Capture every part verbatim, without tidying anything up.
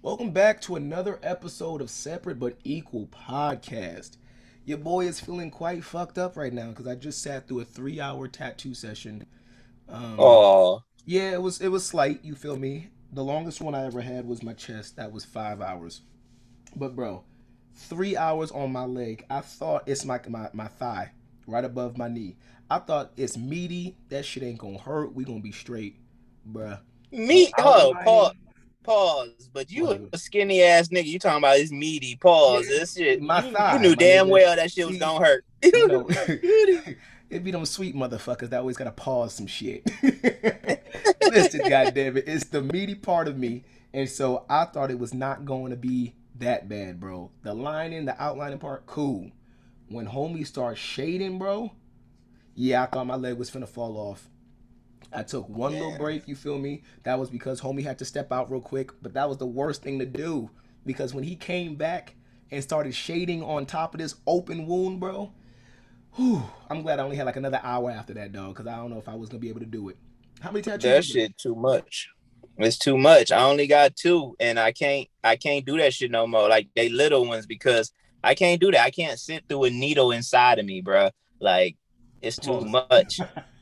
Welcome back to another episode of Separate But Equal Podcast. Your boy is feeling quite fucked up right now because I just sat through a three-hour tattoo session. Um, Oh, yeah, it was it was slight. You feel me? The longest one I ever had was my chest. That was five hours. But bro, three hours on my leg. I thought it's my my, my thigh, right above my knee. I thought it's meaty. That shit ain't gonna hurt. We gonna be straight, bruh. The me. Oh, pause. outlining. Pause. But Go you ahead. a skinny ass nigga. You talking about this meaty? Yeah, Pause. This shit. my You you thigh, knew my damn nigga. well that shit was See, gonna hurt. you know, it be them sweet motherfuckers that always gotta pause some shit. Listen, goddamn it, it's the meaty part of me, and so I thought it was not going to be that bad, bro. The lining, the outlining part, cool. When homie starts shading, bro, yeah, I thought my leg was finna fall off. I took one little Yeah. break, you feel me? That was because homie had to step out real quick, but that was the worst thing to do because when he came back and started shading on top of this open wound, bro, whew, I'm glad I only had like another hour after that, dog, because I don't know if I was gonna be able to do it. How many tattoos That you got? shit too much. It's too much. I only got two, and I can't. I can't do that shit no more. Like they little ones because I can't do that. I can't sit through a needle inside of me, bro. Like it's too Pause. much,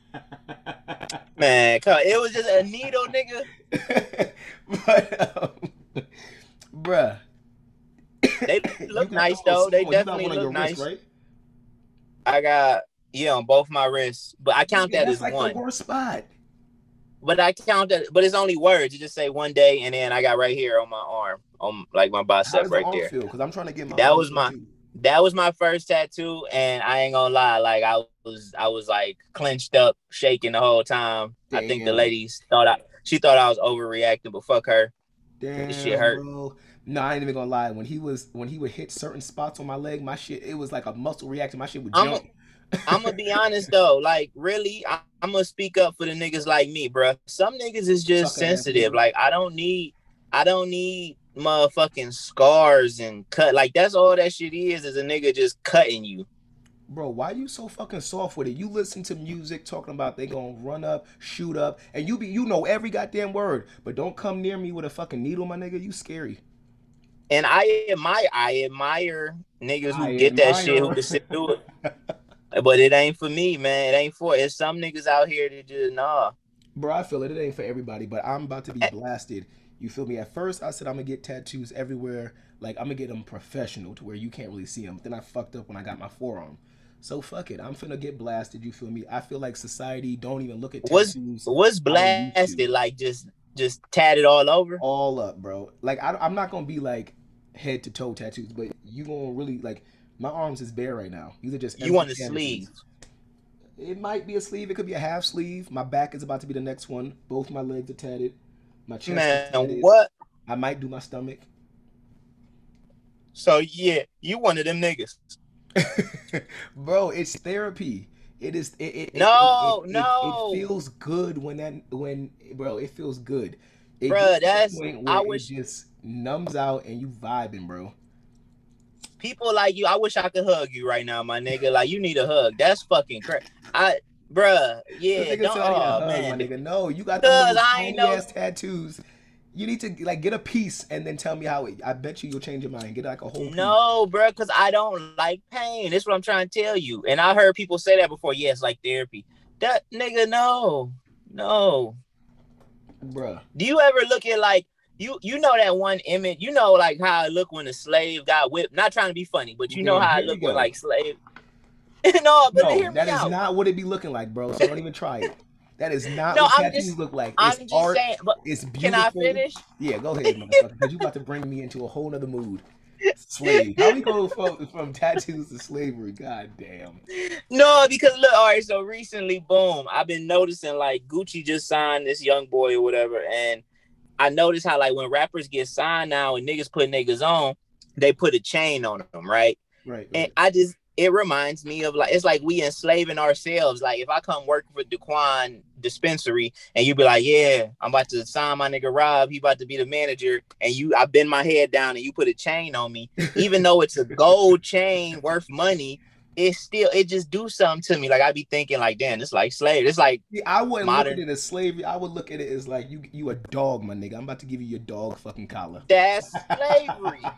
man. Come on. It was just a needle, nigga. but, um, bruh, They you look got the nice little though. They small one. You got definitely one on look your wrist, nice. right? I got yeah on both my wrists, but I count Nigga, that that's as like the one. worst spot. But I count that, but it's only words. You just say one day, and then I got right here on my arm, on like my How bicep does the right arm there. feel? Because I'm trying to get my That arm was my tattooed. that was my first tattoo, and I ain't gonna lie, like I was I was like clenched up, shaking the whole time. I think the Damn. ladies thought I she thought I was overreacting, but fuck her. This shit Damn, hurt. bro. No, I ain't even gonna lie. When he was when he would hit certain spots on my leg, my shit, it was like a muscle reaction. My shit would I'm jump. I'm gonna be honest though, like really, I, I'm gonna speak up for the niggas like me, bro. Some niggas is just Sucker ass sensitive. nigga. Like I don't need, I don't need motherfucking scars and cut. Like that's all that shit is, is a nigga just cutting you. Bro, why you so fucking soft with it? You listen to music talking about they gonna run up, shoot up, and you be you know every goddamn word, but don't come near me with a fucking needle, my nigga. You scary. And I admire, I admire niggas who I get that shit, who admire. can sit through it. But it ain't for me, man. It ain't for. It's some niggas out here that just nah. Bro, I feel it. It ain't for everybody, but I'm about to be blasted. You feel me? At first, I said I'm gonna get tattoos everywhere. Like I'm gonna get them professional to where you can't really see them. Then I fucked up when I got my forearm. So fuck it. I'm finna get blasted. You feel me? I feel like society don't even look at Was tattoos was how they used to. blasted like just just tatted all over. All up, bro. Like I, I'm not gonna be like head to toe tattoos, but you gonna really like my arms is bare right now. These are just You empty want a canvases. sleeve? It might be a sleeve. It could be a half sleeve. My back is about to be the next one. Both my legs are tatted. My chest is Man, tatted. what? I might do my stomach. So yeah, you one of them niggas. Bro, it's therapy. It is it it, it, it, No, it it no, feels good when that when bro, it feels good. It gets bruh. to the That's point where I it wish just numbs out and you vibing, bro. people like you. I wish I could hug you right now, my nigga. Like you need a hug. That's fucking crazy. I, bruh. This Yeah, nigga don't. said I need a Oh hug, my man, nigga. No, you got them cause little I ain't tiny know. ass tattoos. You need to like get a piece and then tell me how it. I bet you you'll change your mind. Get like a whole piece. No, bro, because I don't like pain. That's what I'm trying to tell you. And I heard people say that before. Yeah, it's like therapy. That nigga, no, no. Bruh. Do you ever look at like you? You know that one image. You know like how it looked when the slave got whipped. Not trying to be funny, but you know Damn, how it here we looked when go. like slave. No, but No, hear that me is out. not what it be looking like, bro. So don't even try it. That is not No, what I'm tattoos just, look like. It's I'm just art. saying. But It's can I beautiful. finish? Yeah, go ahead, motherfucker, because you about to bring me into a whole nother mood. Slave. How we go from, from tattoos to slavery? God damn. No, because look, all right. So recently, boom, I've been noticing like Gucci just signed this young boy or whatever, and I noticed how like when rappers get signed now and niggas put niggas on, they put a chain on them, right? Right, And right. I just it reminds me of like it's like we enslaving ourselves. Like if I come work for Daquan dispensary and you be like, yeah, I'm about to sign my nigga Rob, he about to be the manager, and you I bend my head down and you put a chain on me, even though it's a gold chain worth money. it still it just do something to me. Like I be thinking like, damn, it's like slave. It's like See, I wouldn't look at modern. it as slavery. I would look at it as like you you a dog, my nigga. I'm about to give you your dog fucking collar. That's slavery.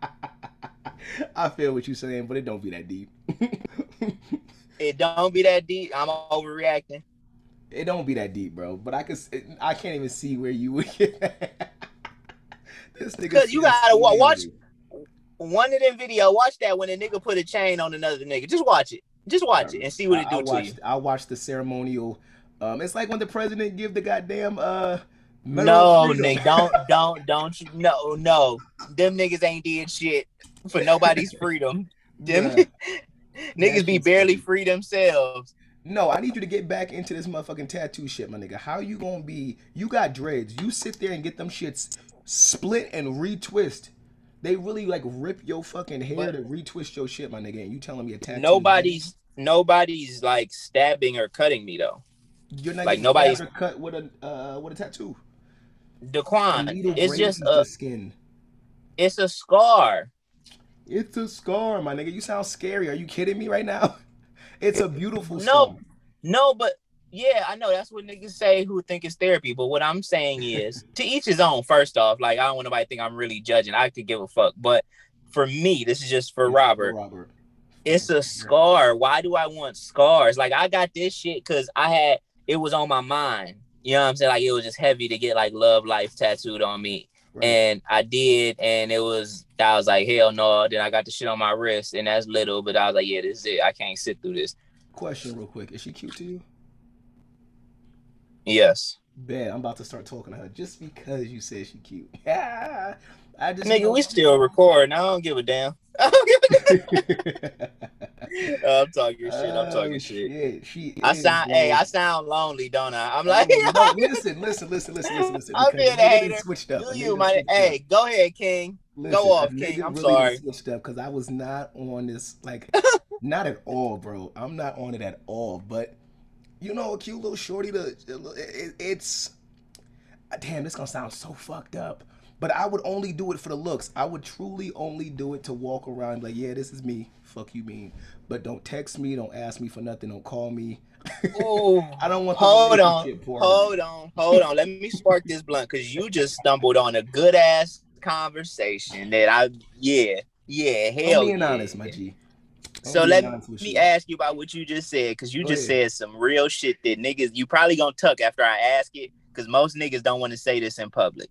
I feel what you're saying, but it don't be that deep. It don't be that deep. I'm overreacting. It don't be that deep, bro. But I could, I can't even see where you would get that. This nigga Cause you said gotta wa- watch slavery. one of them video. Watch that when a nigga put a chain on another nigga. Just watch it. Just watch it and see what it I, I do to watched, you. I watched the ceremonial. Um, it's like when the president give the goddamn uh. Medal No, of Freedom. nigga, don't, don't, don't you? No, no, them niggas ain't did shit for nobody's freedom. Them Bruh, niggas that be shit's barely funny. free themselves. No, I need you to get back into this motherfucking tattoo shit, my nigga. How you gonna be? You got dreads. You sit there and get them shits split and retwist. They really like rip your fucking hair But to retwist your shit, my nigga. And you telling me a tattoo? nobody's, nobody's like stabbing or cutting me though. You're not Like getting nobody's stabbed or cut with a uh with a tattoo. A Daquan. needle It's just grazes a, the skin. it's a scar. It's a scar, my nigga. You sound scary. Are you kidding me right now? It's a beautiful No, scar. no, but yeah, I know that's what niggas say who think it's therapy. But what I'm saying is, to each his own. First off, like I don't want nobody to think I'm really judging. I could give a fuck. But for me, this is just for For Robert. Robert. It's a scar. Why do I want scars? Like I got this shit because I had it was on my mind. You know what I'm saying? Like it was just heavy to get like love life tattooed on me. Right. And I did, and it was I was like, hell no. Then I got the shit on my wrist, and that's little, but I was like, yeah, this is it. I can't sit through this. Question real quick. Is she cute to you? Yes. Bet I'm about to start talking to her just because you said she cute. I just Nigga, know. we still recording. I don't give a damn. I don't give a damn. I'm talking shit. I'm talking Oh, shit. shit. She I is, sound bro. hey, I sound lonely, don't I? I'm like, No, listen, listen, listen, listen, listen, listen. I'm Because being a a nigga done hater. switched up. Do A nigga you, done my switched hey, up. go ahead, King. Listen, Go off, a King. nigga I'm really done sorry. switched up because I was not on this, like, not at all, bro. I'm not on it at all. But you know, a cute little shorty. To it, it's damn. This gonna sound so fucked up. But I would only do it for the looks. I would truly only do it to walk around like, yeah, this is me. Fuck you, mean. But don't text me. Don't ask me for nothing. Don't call me. Ooh, I don't want the hold on, relationship part. hold on, hold on. Let me spark this blunt because you just stumbled on a good ass conversation that I, yeah, yeah, I'm hell being yeah. honest, my G. I'm So being let honest with me you. ask you about what you just said because you Go just ahead. said some real shit that niggas you probably gonna tuck after I ask it because most niggas don't want to say this in public.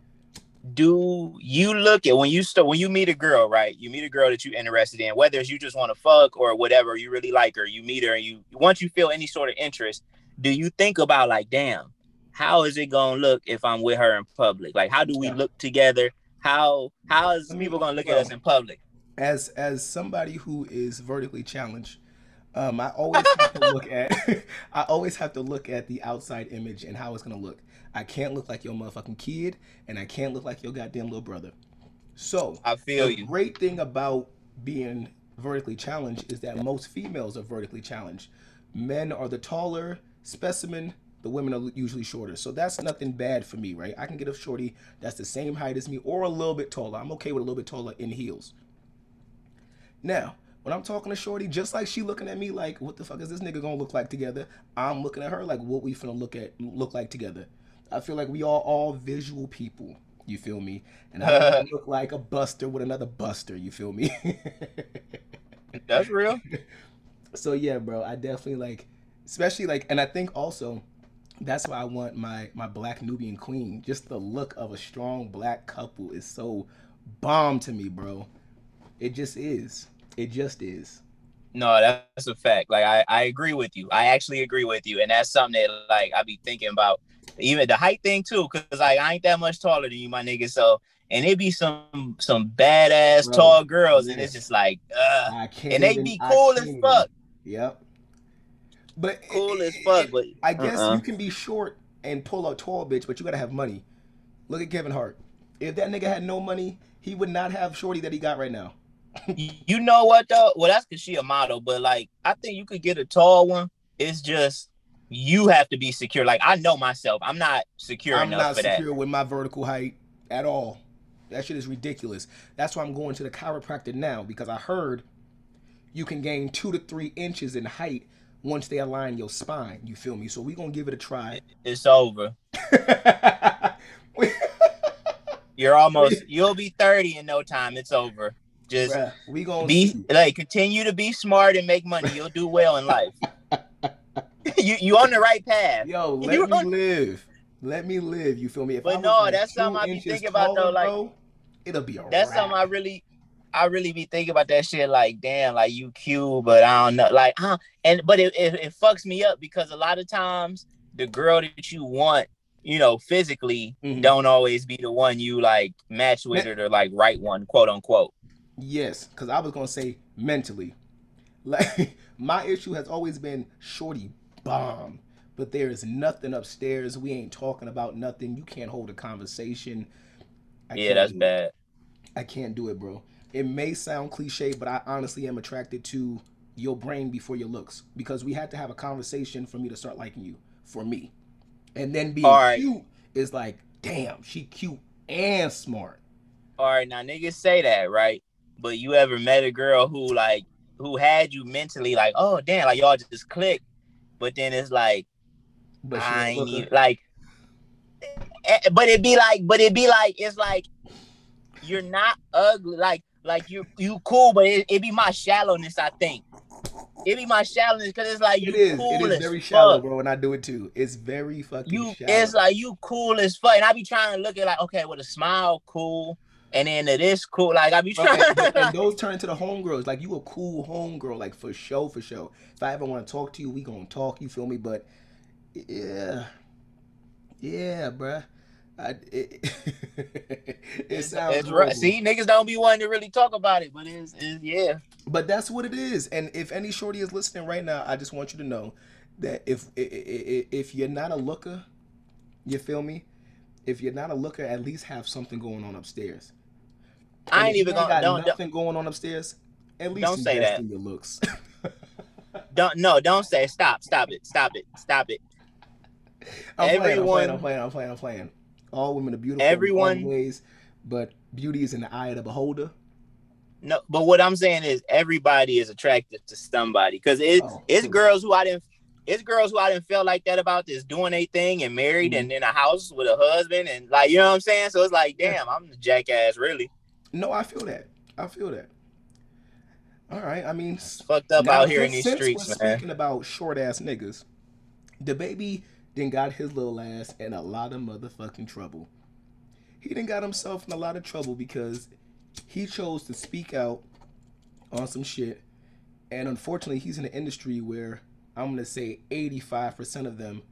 Do you look at when you start when you meet a girl, right? You meet a girl that you're interested in, whether it's you just want to fuck or whatever, you really like her, you meet her, and you once you feel any sort of interest, do you think about like, damn, how is it gonna look if I'm with her in public? Like, how do we Yeah. look together? How how is Let me- people gonna look well, at us in public? As as somebody who is vertically challenged, um, I always have to look at I always have to look at the outside image and how it's gonna look. I can't look like your motherfucking kid, and I can't look like your goddamn little brother. So I feel the you. great thing about being vertically challenged is that most females are vertically challenged. Men are the taller specimen. The women are usually shorter. So that's nothing bad for me, right? I can get a shorty that's the same height as me or a little bit taller. I'm okay with a little bit taller in heels. Now, when I'm talking to shorty, just like she looking at me like, what the fuck is this nigga gonna look like together? I'm looking at her like, what we finna look at look like together. I feel like we are all visual people. You feel me? And I don't wanna look like a buster with another buster. You feel me? That's real. So yeah, bro, I definitely like, especially like, and I think also that's why I want my my black Nubian queen. Just the look of a strong black couple is so bomb to me, bro. It just is. It just is. No, that's a fact. Like I, I agree with you. I actually agree with you, and that's something that like I be thinking about. Even the height thing too, because like I ain't that much taller than you, my nigga. So and it be some some badass Bro, tall girls, yes. and it's just like, uh, I can't and they even, be I cool can't as even. fuck, Yep. But cool it, as fuck. it- But I guess uh-uh. you can be short and pull a tall bitch, but you gotta have money. Look at Kevin Hart. If that nigga had no money, he would not have shorty that he got right now. You know what though? Well, that's because she a model, but like I think you could get a tall one. It's just you have to be secure. Like I know myself, I'm not secure I'm enough not for secure that. with my vertical height at all. That shit is ridiculous. That's why I'm going to the chiropractor now because I heard you can gain two to three inches in height once they align your spine. You feel me? So we gonna give it a try. It's over. You're almost. You'll be thirty in no time. It's over. Just Bruh, we gonna be see. like, continue to be smart and make money. You'll do well in life. you you on the right path. Yo, let you me on... live. Let me live. You feel me? If but I no, like that's something I be thinking taller, about though. Like, bro, it'll be a that's wrap. something I really, I really be thinking about that shit. Like, damn, like you cute, but I don't know. Like, huh? And but it, it it fucks me up because a lot of times the girl that you want, you know, physically, mm-hmm. don't always be the one you like match with it or like right one, quote unquote. Yes, because I was gonna say mentally, like my issue has always been shorty bomb, but there is nothing upstairs. We ain't talking about nothing. You can't hold a conversation. I yeah, that's bad. It. I can't do it, bro. It may sound cliche, but I honestly am attracted to your brain before your looks because we had to have a conversation for me to start liking you. For me, and then being right. cute is like, damn, she cute and smart. All right, now niggas say that, right? But you ever met a girl who like who had you mentally like, oh damn, like y'all just click, but then it's like, but I ain't even, like, but it be like, but it be like, it's like you're not ugly, like like you you cool, but it, it be my shallowness, I think. It be my shallowness because it's like you it is, cool it is as very fuck. Shallow, bro, and I do it too. It's very fucking you, shallow. It's like you cool as fuck, and I be trying to look at like, okay, with a smile, cool. And then it is cool. Like, I be trying. Okay, and, and those turn into the homegirls. Like, you a cool homegirl. Like, for sure, for sure. If I ever want to talk to you, we gonna talk. You feel me? But, yeah. Yeah, bruh. I, it, it sounds it's right. See, niggas don't be wanting to really talk about it. But it's, it's, yeah. But that's what it is. And if any shorty is listening right now, I just want you to know that if if, if you're not a looker, you feel me? If you're not a looker, at least have something going on upstairs. I ain't even gonna got nothing going on upstairs. At least don't say that. In your looks. don't no, don't say stop, stop it, stop it, stop it. I'm Everyone, playing, I'm playing, I'm playing, I'm playing, I'm playing. All women are beautiful everyone, in ways, but beauty is in the eye of the beholder. No, but what I'm saying is everybody is attracted to somebody because it, oh, it's true. girls who I didn't. It's girls who I didn't feel like that about this doing a thing and married mm-hmm. and in a house with a husband and like, you know what I'm saying? So it's like, damn, I'm the jackass, really. No, I feel that. I feel that. All right. I mean, it's fucked up out here in these streets, we're man. Speaking about short ass niggas, the baby then got his little ass in a lot of motherfucking trouble. He done got himself in a lot of trouble because he chose to speak out on some shit. And unfortunately, he's in an industry where I'm going to say eighty-five percent of them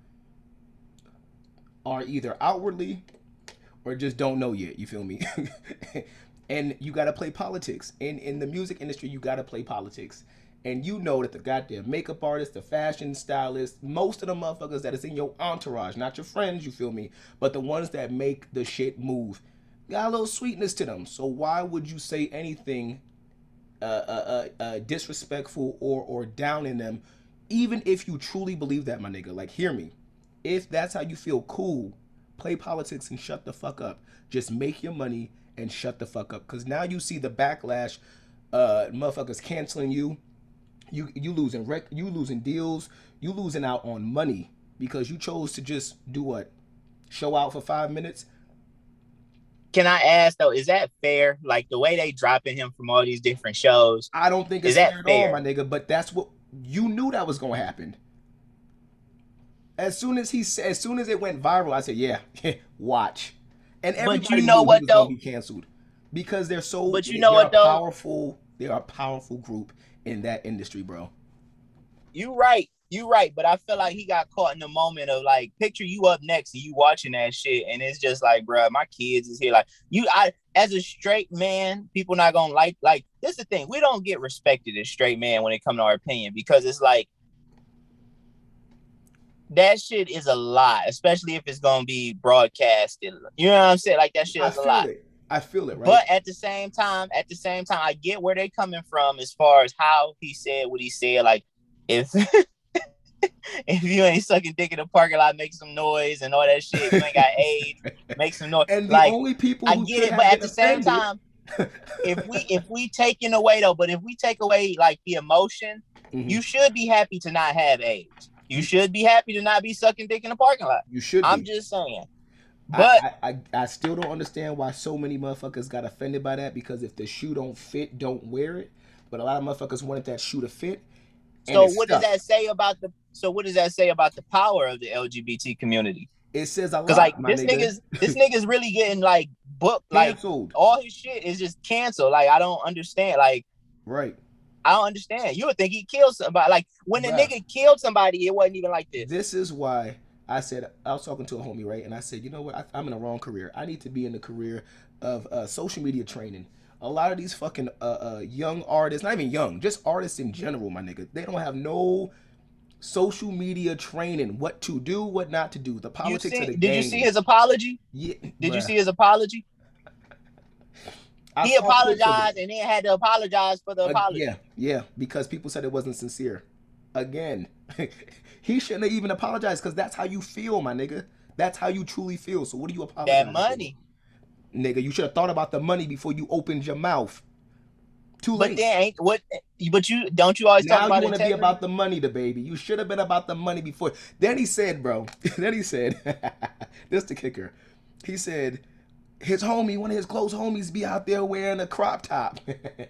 are either outwardly or just don't know yet. You feel me? And you got to play politics. In in the music industry, you got to play politics. And you know that the goddamn makeup artists, the fashion stylists, most of the motherfuckers that is in your entourage, not your friends, you feel me, but the ones that make the shit move, got a little sweetness to them. So why would you say anything uh, uh, uh, uh, disrespectful or, or down in them, even if you truly believe that, my nigga? Like, hear me. If that's how you feel, cool. Play politics and shut the fuck up. Just make your money and shut the fuck up. Because now you see the backlash, uh, motherfuckers canceling you. You you losing rec, you losing deals, you losing out on money because you chose to just do what? Show out for five minutes? Can I ask though, is that fair? Like the way they dropping him from all these different shows. I don't think it's fair at all, my nigga, but that's what you knew that was gonna happen. As soon as he as soon as it went viral, I said, yeah, watch. And everybody but you know knew what he was though? Gonna be canceled because they're so but you know what though? Powerful. They're a powerful group in that industry, bro. You right. You right. But I feel like he got caught in the moment of like, picture you up next and you watching that shit. And it's just like, bro, my kids is here. Like you, I, as a straight man, people not going to like, like, this is the thing. We don't get respected as straight man when it comes to our opinion, because it's like, that shit is a lot, especially if it's going to be broadcasted. You know what I'm saying? Like that shit is a lot. It. I feel it, right? But at the same time, at the same time, I get where they coming from as far as how he said what he said. Like, if if you ain't sucking dick in the parking lot, make some noise and all that shit. You ain't got AIDS, make some noise. And the like, only people I who get it, but at the same time, if we if we taking away though, but if we take away like the emotion, mm-hmm. you should be happy to not have AIDS. You should be happy to not be sucking dick in the parking lot. You should. I'm be. just saying. But I, I, I, I still don't understand why so many motherfuckers got offended by that, because if the shoe don't fit, don't wear it. But a lot of motherfuckers wanted that shoe to fit. So what stuck. does that say about the? So what does that say about the power of the L G B T community? It says a lot. Because like this nigga. nigga's this nigga's really getting like booked. Canceled. Like all his shit is just canceled. Like I don't understand. Like right. I don't understand. You would think he killed somebody. Like when the right. nigga killed somebody, it wasn't even like this. This is why I said, I was talking to a homie, right? And I said, you know what? I, I'm in the wrong career. I need to be in the career of uh, social media training. A lot of these fucking uh, uh, young artists, not even young, just artists in general, my nigga, they don't have no social media training. What to do, what not to do. The politics see, of the did game. Did you see his apology? Yeah. Did bruh. you see his apology? He apologized and then had to apologize for the apology. Uh, yeah, yeah, because people said it wasn't sincere. Again, he shouldn't have even apologized, because that's how you feel, my nigga. That's how you truly feel. So what do you apologize That money. For? Nigga, you should have thought about the money before you opened your mouth. Too late. But then ain't what but you don't you always now talk about it? Now you want to be about the money, the baby. You should have been about the money before. Then he said, bro. then he said, this the kicker. He said his homie, one of his close homies, be out there wearing a crop top.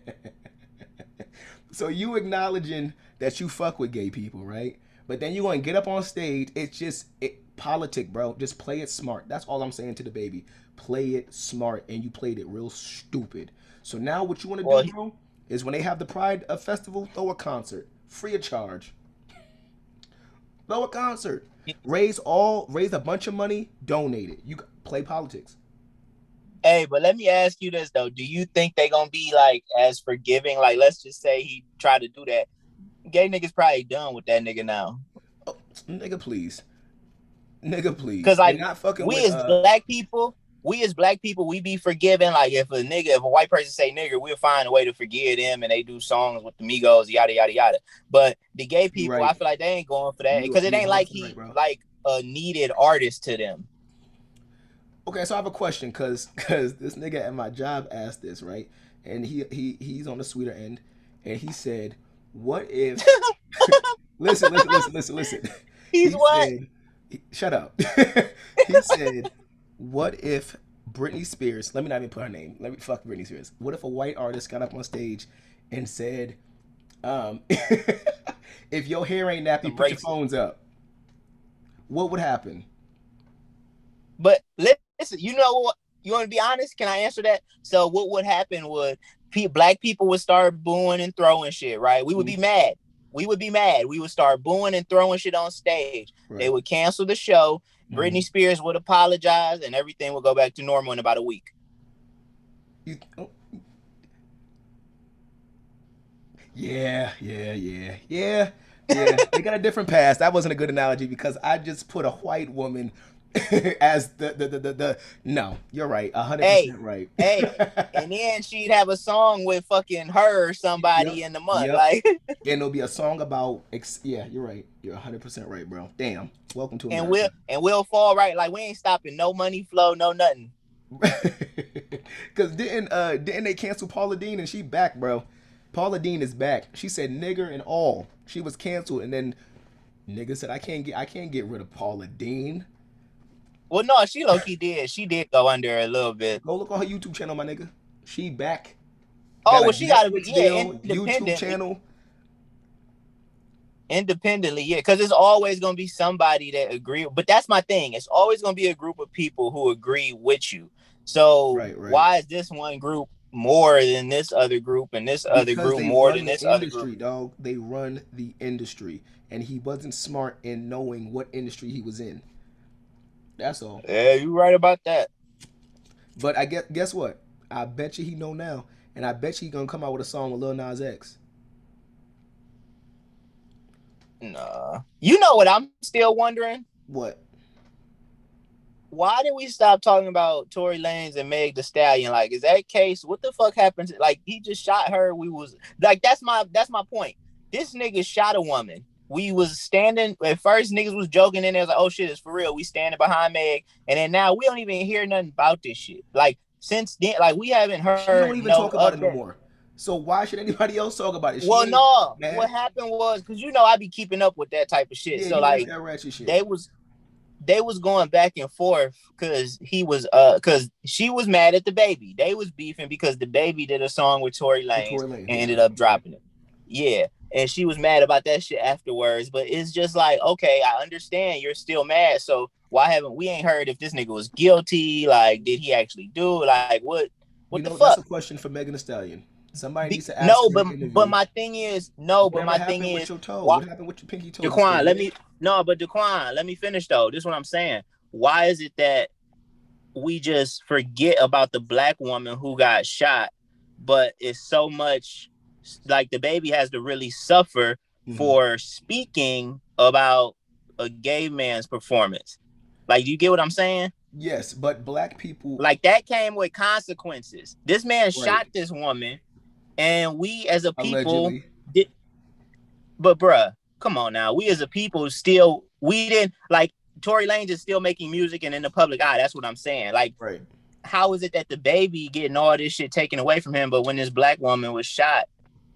So you acknowledging that you fuck with gay people, right? But then you going to get up on stage. It's just it, politic, bro. Just play it smart. That's all I'm saying to the baby. Play it smart, and you played it real stupid. So now what you want to well, do, bro, is when they have the Pride uh, Festival, throw a concert. Free of charge. Throw a concert. Raise all, raise a bunch of money, donate it. You play politics. Hey, but let me ask you this though: do you think they gonna be like as forgiving? Like, let's just say he tried to do that. Gay niggas probably done with that nigga now. Oh, nigga, please, nigga, please. Because like not fucking we with, as uh... black people, we as black people, we be forgiving. Like if a nigga, if a white person say nigga, we'll find a way to forgive them, and they do songs with the Migos, yada yada yada. But the gay people, right. I feel like they ain't going for that because it ain't like he right, like a needed artist to them. Okay, so I have a question, cause cause this nigga at my job asked this, right? And he he he's on the sweeter end, and he said, "What if?" listen, listen, listen, listen, listen. He's he what? Said, he, shut up. He said, "What if Britney Spears? Let me not even put her name. Let me fuck Britney Spears. What if a white artist got up on stage and said, um, if your hair ain't nappy, put your phones up. What would happen?" But listen, you know what? You want to be honest? Can I answer that? So what would happen would pe- black people would start booing and throwing shit, right? We would mm-hmm. be mad. We would be mad. We would start booing and throwing shit on stage. Right. They would cancel the show. Mm-hmm. Britney Spears would apologize, and everything would go back to normal in about a week. You, oh. Yeah, yeah, yeah, yeah, yeah. They got a different past. That wasn't a good analogy because I just put a white woman as the the, the the the no, you're right, a hundred percent right. Hey, and then she'd have a song with fucking her, somebody yep, in the month, yep. like, and it'll be a song about. Ex- yeah, you're right. You're a hundred percent right, bro. Damn. Welcome to America. And we'll and we'll fall right. Like we ain't stopping. No money flow. No nothing. Cause didn't uh didn't they cancel Paula Deen and she back, bro? Paula Deen is back. She said nigger and all. She was canceled, and then nigga said I can't get I can't get rid of Paula Deen. Well, no, she low key did. She did go under a little bit. Go look on her YouTube channel, my nigga. She back. Oh, well, she got a yeah, YouTube channel. Independently, yeah, because there's always gonna be somebody that agree. But that's my thing. It's always gonna be a group of people who agree with you. So right, right. Why is this one group more than this other group, and this because other group more than this industry, other group? Dog, they run the industry, and he wasn't smart in knowing what industry he was in. That's all. Yeah, you right about that. But I guess guess what? I bet you he know now, and I bet you he gonna come out with a song with Lil Nas X. Nah. You know what I'm still wondering? What? Why did we stop talking about Tory Lanez and Meg Thee Stallion? Like, is that case? What the fuck happened to, like, he just shot her. We was like, that's my that's my point. This nigga shot a woman. We was standing at first, niggas was joking, and they was like, oh shit, it's for real. We standing behind Meg, and then now we don't even hear nothing about this shit. Like, since then, like we haven't She don't heard even no talk about it no update. more. So why should anybody else talk about it? She Well, ain't no, what mad. happened was because you know I be keeping up with that type of shit. Yeah, So you like like that ratchet shit. they was they was going back and forth because he was uh because she was mad at the baby. They was beefing because the baby did a song with Tory With Lanez Tory Lanez, and yeah. ended up dropping it. Yeah. And she was mad about that shit afterwards. But it's just like, okay, I understand you're still mad. So why haven't we ain't heard if this nigga was guilty? Like, did he actually do? Like, what what You the know, that's fuck? a question for Megan Thee Stallion. Somebody Be, needs to ask no, her in but an but interview. my thing is no, but Whatever my thing happened with is your toe? why What happened with your pinky toe? Daquan, let me no, but Daquan, let me finish though. This is what I'm saying. Why is it that we just forget about the black woman who got shot, but it's so much like the baby has to really suffer mm-hmm. for speaking about a gay man's performance? Like, do you get what I'm saying? Yes, but black people like that came with consequences. This man right. shot this woman, and we as a people Allegedly. did. But bruh, come on now, we as a people still we didn't like. Tory Lanez is still making music and in the public eye. That's what I'm saying. Like, right. how is it that the baby getting all this shit taken away from him, but when this black woman was shot,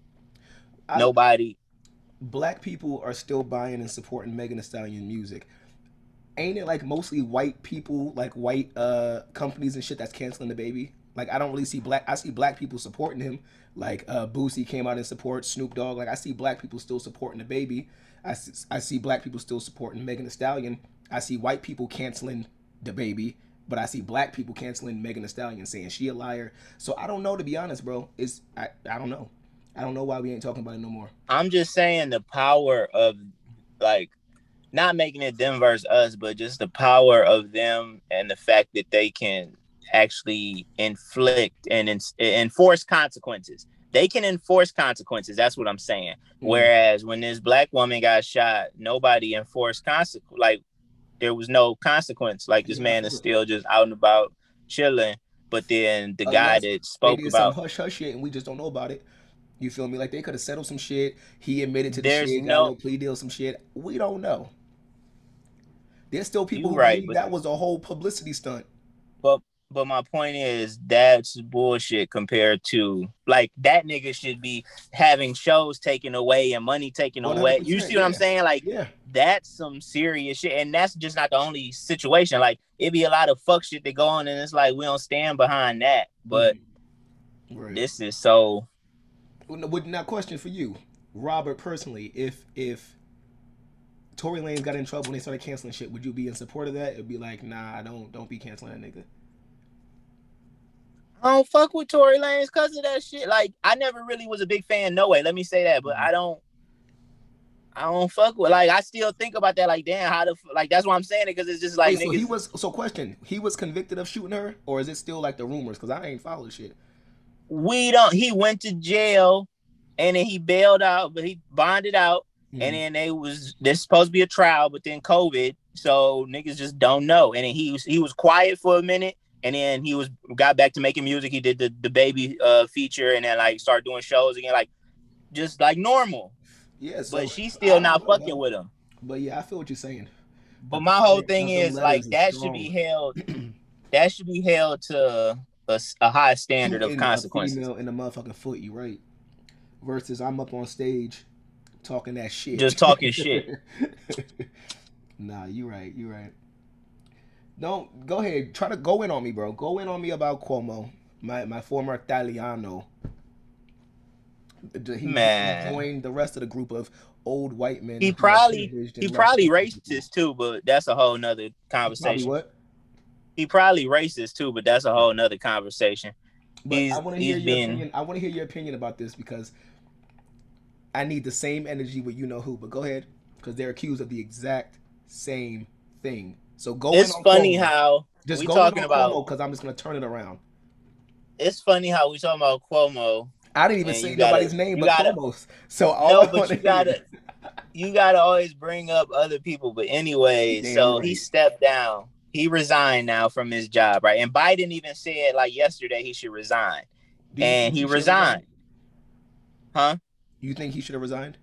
I, nobody. Black people are still buying and supporting Megan Thee Stallion music. Ain't it like mostly white people, like white uh, companies and shit that's canceling the baby? Like, I don't really see black. I see black people supporting him. Like uh, Boosie came out and support Snoop Dogg. Like, I see black people still supporting the baby. I see, I see black people still supporting Megan Thee Stallion. I see white people canceling the baby, but I see black people canceling Megan Thee Stallion, saying she a liar. So I don't know, to be honest, bro. It's I, I don't know. I don't know why we ain't talking about it no more. I'm just saying the power of, like, not making it them versus us, but just the power of them and the fact that they can actually inflict and in, enforce consequences. They can enforce consequences. That's what I'm saying. Mm. Whereas when this black woman got shot, nobody enforced consequence. Like, there was no consequence. Like, this yeah, man is still just out and about chilling. But then the Unless guy that spoke they did about some hush hush shit and we just don't know about it. You feel me? Like, they could have settled some shit. He admitted to the There's shit, no, got a little plea deal, some shit. We don't know. There's still people who right, believe but, that was a whole publicity stunt. But but my point is that's bullshit compared to, like, that nigga should be having shows taken away and money taken away. You see what yeah. I'm saying? Like, yeah. that's some serious shit. And that's just not the only situation. Like, it be a lot of fuck shit that go on, and it's like we don't stand behind that. But mm-hmm. right. This is so. Now, question for you, Robert, personally, if if Tory Lanez got in trouble and they started canceling shit, would you be in support of that? It'd be like, nah, don't don't be canceling that nigga. I don't fuck with Tory Lanez because of that shit. Like, I never really was a big fan, no way. Let me say that, but mm-hmm. I don't, I don't fuck with. Like, I still think about that. Like, damn, how the like? That's why I'm saying it, because it's just like. Wait, so niggas, he was. So question: he was convicted of shooting her, or is it still like the rumors? Because I ain't followed shit. We don't. He went to jail, and then he bailed out, but he bonded out, mm-hmm. and then they was there's supposed to be a trial, but then COVID, so niggas just don't know. And then he was he was quiet for a minute. And then he was got back to making music. He did the, the baby uh, feature, and then like started doing shows again, like just like normal. Yeah, so but she's still not fucking though. with him. But yeah, I feel what you're saying. But my whole thing is like that should be held. That should be held to a, a high standard of consequences. A female in the motherfucking foot, you right? Versus I'm up on stage talking that shit. Just talking shit. Nah, you right. You right. Don't go ahead. Try to go in on me, bro. Go in on me about Cuomo, my my former Italiano. He, Man, he joined the rest of the group of old white men. He probably he probably racist too, but that's a whole nother conversation. Probably what? He probably racist too, but that's a whole nother conversation. But he's, I want to hear your being... opinion. I want to hear your opinion about this because I need the same energy with you know who. But go ahead, because they're accused of the exact same thing. So go. It's in on funny Cuomo. how just we go talking about because I'm just gonna turn it around. It's funny how we talking about Cuomo. I didn't even say nobody's gotta, name but gotta, Cuomo's. So all no, I but you gotta you gotta always bring up other people. But anyways, Damn so right. he stepped down. He resigned now from his job, right? And Biden even said like yesterday he should resign, and he, he resigned. Huh? You think he should have resigned?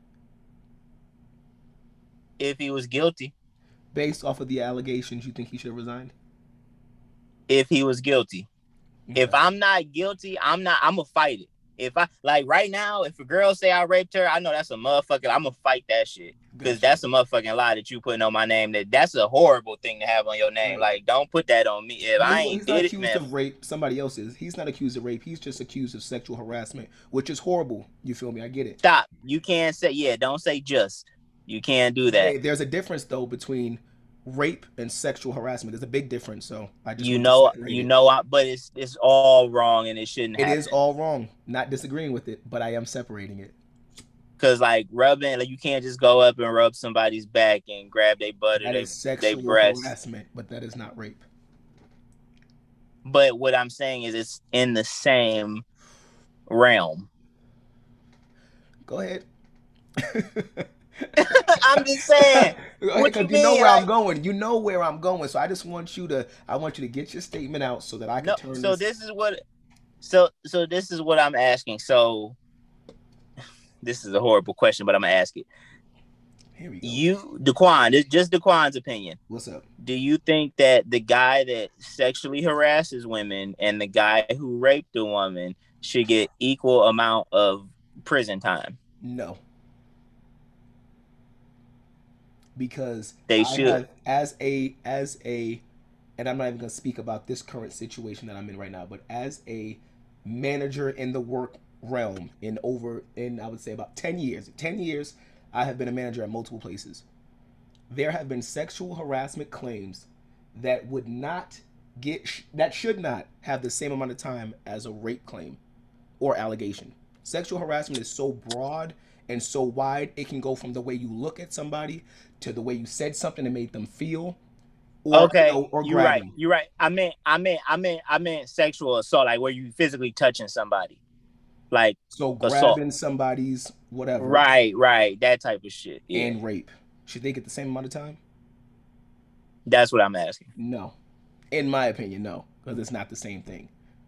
If he was guilty. Based off of the allegations, you think he should have resigned? If he was guilty. If Okay. I'm not guilty, I'm not. I'm gonna fight it. If I like right now, if a girl say I raped her, I know that's a motherfucker. I'm gonna fight that shit because Gotcha. that's a motherfucking lie that you putting on my name. That that's a horrible thing to have on your name. Right. Like, don't put that on me. If No, I he's, ain't he's not did it, accused man, of rape. Somebody else is. He's not accused of rape. He's just accused of sexual harassment, which is horrible. You feel me? I get it. stop. You can't say yeah. Don't say just. You can't do that. Hey, there's a difference though between rape and sexual harassment. There's a big difference. So I just You want to know, separate you it. know, I, but it's it's all wrong and it shouldn't It is happen. all wrong. Not disagreeing with it, but I am separating it. Cause like rubbing, like you can't just go up and rub somebody's back and grab their butt or That they is they sexual breast. harassment, but that is not rape. But what I'm saying is, it's in the same realm. Go ahead. I'm just saying. What you Because you know mean? where Like, I'm going. You know where I'm going. So I just want you to. I want you to get your statement out so that I can no. turn So this. this is what. So so this is what I'm asking. So this is a horrible question, but I'm gonna ask it. Here we go. You, Daquan, it's just Daquan's opinion. What's up? Do you think that the guy that sexually harasses women and the guy who raped a woman should get equal amount of prison time? No. Because They I should. have as a as a and I'm not even gonna speak about this current situation that I'm in right now, but as a manager in the work realm in over in I would say about ten years. ten years I have been a manager at multiple places. There have been sexual harassment claims that would not get that should not have the same amount of time as a rape claim or allegation. Sexual harassment is so broad and so wide, it can go from the way you look at somebody to the way you said something that made them feel, or Okay, you know, or you're right. grabbing. You're right. I meant, I meant, I meant, I meant sexual assault, like where you physically touching somebody, like So assault. grabbing somebody's whatever, Right, right, that type of shit. Yeah, and rape. Should they get the same amount of time? that's what I'm asking. No, in my opinion, no, because it's not the same thing.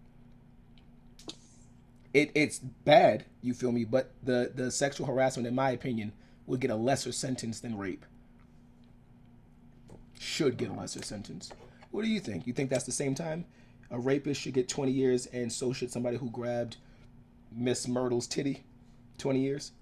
It it's bad, you feel me? But the the sexual harassment, in my opinion, would get a lesser sentence than rape. Should get a lesser sentence. What do you think? You think that's the same time? A rapist should get twenty years, and so should somebody who grabbed Miss Myrtle's titty, twenty years.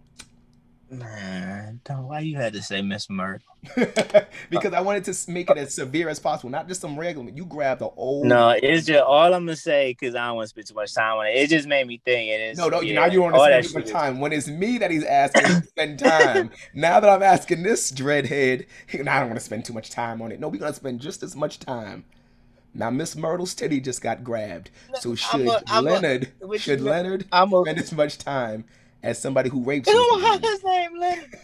Man, don't, why you had to say Miss Myrtle? Because I wanted to make it as severe as possible, not just some regular. You grabbed the old. No, it's just all I'm gonna say because I don't want to spend too much time on it. It just made me think. And it's, No, no, yeah, now you don't all want to that spend shit much is- time. When it's me that he's asking to spend time, now that I'm asking this dreadhead, he, now I don't want to spend too much time on it. No, we're gonna spend just as much time. Now Miss Myrtle's titty just got grabbed, so should I'm a- I'm a- Leonard what should you- Leonard I'm a- spend as much time as somebody who raped Who you? his name, Leonard?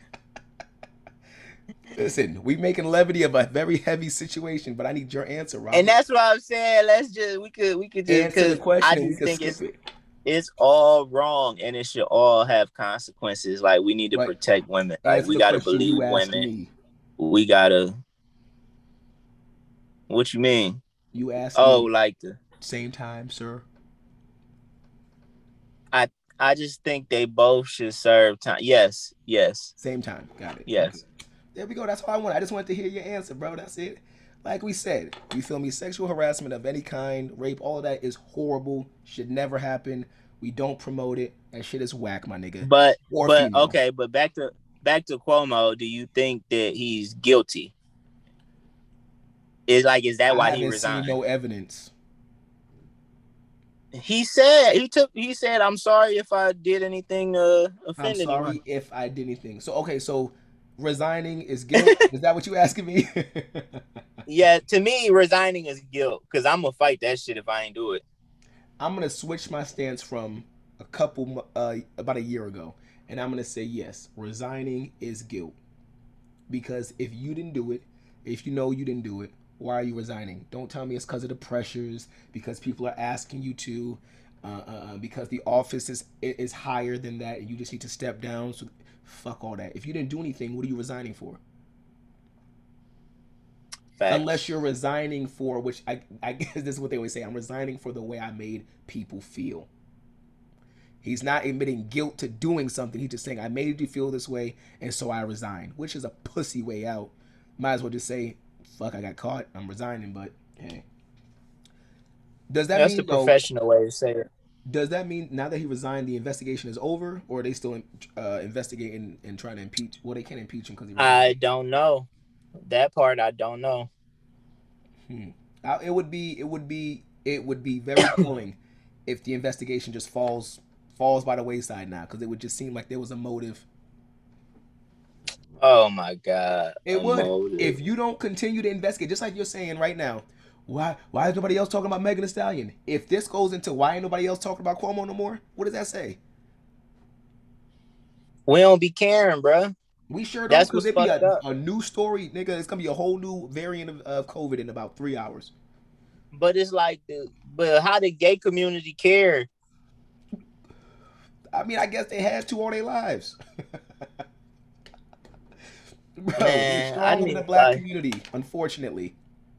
Listen, we making levity of a very heavy situation, but I need your answer, Rob. And that's what I'm saying. Let's just we could we could just Answer the because question I and we just can think skip it's it. it's all wrong and it should all have consequences. Like we need to Right. protect women. Like Answer we the gotta question believe you asked women. me. We gotta. What you mean? You asked Oh, me. like the. Same time, sir. I I just think they both should serve time. Yes, yes, Same time. Got it. yes. Okay. There we go. That's all I want. I just wanted to hear your answer, bro. That's it. Like we said, you feel me? Sexual harassment of any kind, rape, all of that is horrible. Should never happen. We don't promote it. That shit is whack, my nigga. But Or but female. okay, but back to back to Cuomo. Do you think that he's guilty? Is like is that I why haven't he seen resigned? no evidence. He said he took. He said, "I'm sorry if I did anything to I'm offend sorry anyone." if I did anything. So okay, so resigning is guilt. Is that what you asking me? Yeah, to me, resigning is guilt because I'm gonna fight that shit if I ain't do it. I'm gonna switch my stance from a couple uh about a year ago, and I'm gonna say yes, resigning is guilt. Because if you didn't do it, if you know you didn't do it, why are you resigning? Don't tell me it's because of the pressures, because people are asking you to, uh, uh, because the office is is higher than that, and you just need to step down. So, fuck all that. If you didn't do anything, what are you resigning for? Facts. Unless you're resigning for, which I I guess this is what they always say. I'm resigning for the way I made people feel. He's not admitting guilt to doing something. He's just saying, I made you feel this way, and so I resign, which is a pussy way out. Might as well just say, fuck, I got caught. I'm resigning, but hey. Does that That's the mean though? professional way to say it. Does that mean now that he resigned, the investigation is over, or are they still uh, investigating and trying to impeach? Well, they can't impeach him because he resigned. I don't know. That part I don't know. Hmm. Uh, It would be. It would be. It would be very telling if the investigation just falls falls by the wayside now, because it would just seem like there was a motive. Oh my God. It A would motive. if you don't continue to investigate, just like you're saying right now. Why? Why is nobody else talking about Megan Thee Stallion? If this goes into why ain't nobody else talking about Cuomo no more, what does that say? We don't be caring, bro. We sure don't, That's because what's it be fucked a, up. a new story, nigga. It's gonna be a whole new variant of, of COVID in about three hours. But it's like the but how the gay community care? I mean, I guess they had to all their lives. Bro, we're Man, I stronger than the need black like community, unfortunately.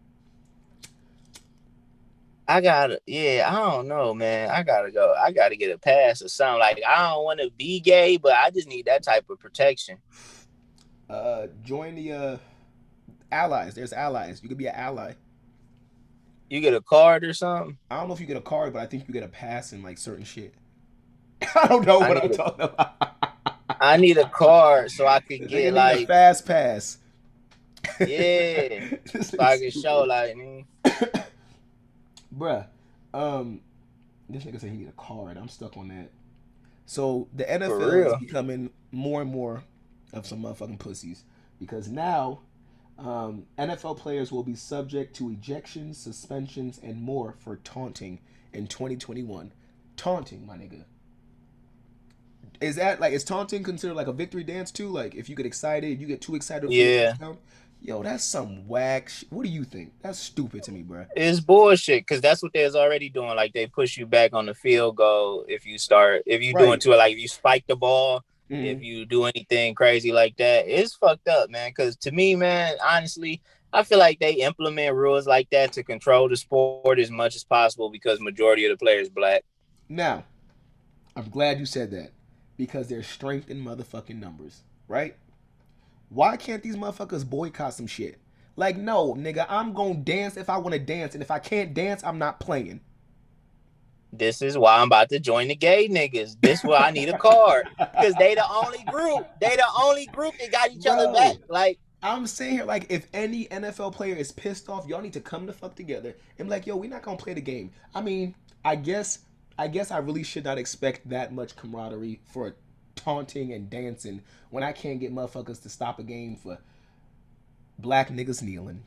I gotta yeah, I don't know, man. I gotta go. I gotta get a pass or something. Like I don't want to be gay, but I just need that type of protection. Uh, join the uh, allies. There's allies. You could be an ally. You get a card or something? I don't know if you get a card, but I think you get a pass in like certain shit. I don't know I what need I'm a talking about. I need a card so I could This nigga get need a like fast pass. yeah, This so I nigga's can show stupid. like me. Bruh. Um, this nigga said he need a card. I'm stuck on that. So the N F L For is real. becoming more and more of some motherfucking pussies because now um, N F L players will be subject to ejections, suspensions, and more for taunting in twenty twenty-one. Taunting, my nigga. Is that like is taunting considered like a victory dance too? Like if you get excited, you get too excited for your Yeah. touchdown. Yo, that's some whack. Sh- what do you think? That's stupid to me, bruh. It's bullshit because that's what they was already doing. Like they push you back on the field goal if you start if you doing Right. to it like if you spike the ball, if Mm-hmm. you do anything crazy like that. It's fucked up, man. Because to me, man, honestly, I feel like they implement rules like that to control the sport as much as possible because majority of the players black. Now, I'm glad you said that because there's strength in motherfucking numbers, right? Why can't these motherfuckers boycott some shit? Like, no, nigga, I'm gonna dance if I wanna dance, and if I can't dance, I'm not playing. This is why I'm about to join the gay niggas. This why I need a card because they the only group. They the only group that got each other back. Bro, Like I'm saying here, like, if any N F L player is pissed off, y'all need to come the fuck together and be like, yo, we're not gonna play the game. I mean, I guess, I guess I really should not expect that much camaraderie for taunting and dancing when I can't get motherfuckers to stop a game for black niggas kneeling.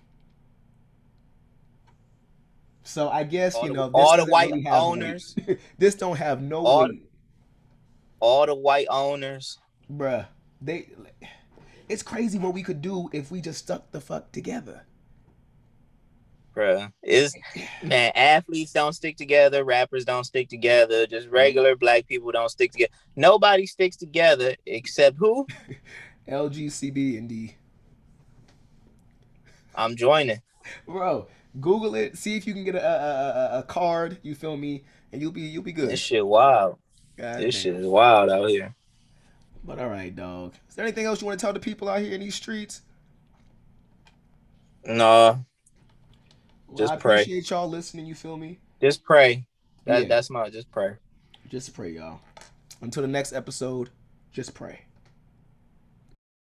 So I guess all you the know this all the doesn't white really have weight. owners, This don't have no all weight, all the white owners. bruh. They, it's crazy what we could do if we just stuck the fuck together. Bruh. Is man, athletes don't stick together, rappers don't stick together, just regular black people don't stick together. Nobody sticks together except who? L G C B and D, I'm joining. bro. Google it. See if you can get a, a, a, a card. You feel me? And you'll be you'll be This good. shit wild. God This shit damn. is wild out here. But all right, dog. Is there anything else you want to tell the people out here in these streets? No, Well, I just pray. appreciate y'all listening. You feel me? Just pray. That Yeah. that's my just pray. Just pray, y'all. Until the next episode, just pray.